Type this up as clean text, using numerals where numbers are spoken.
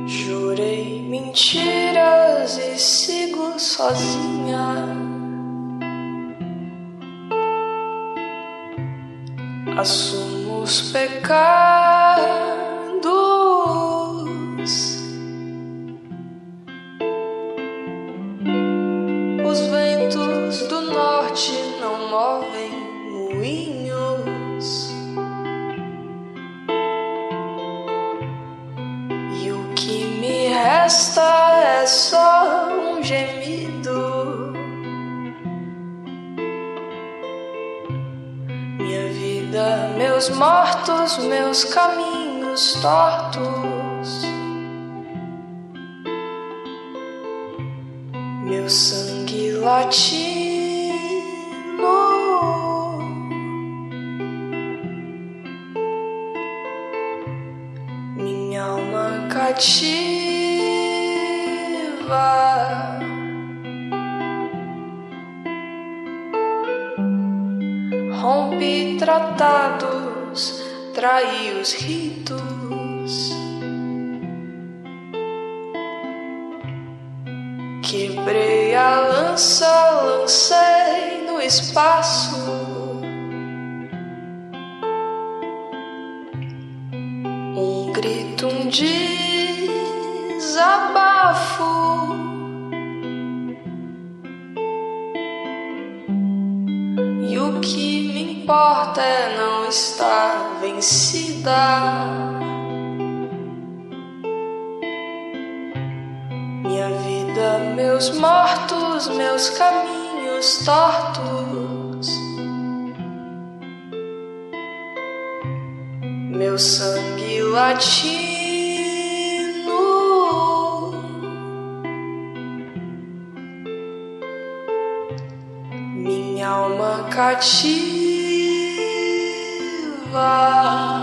Jurei mentiras e sigo sozinha. Assumo os pecados. Os ventos do norte não movem moinhos. E o que me resta é só um gemido. Minha vida, meus mortos, meus caminhos tortos. Meu sangue latino. Minha alma cativa. Rompi tratados, traí os ritos. Quebrei a lança, lancei no espaço. Um grito, um desabafo. E o que me importa é não estar vencida. Minha vida, meus mortos, meus caminhos tortos. Meu sangue latino. Minha alma cativa.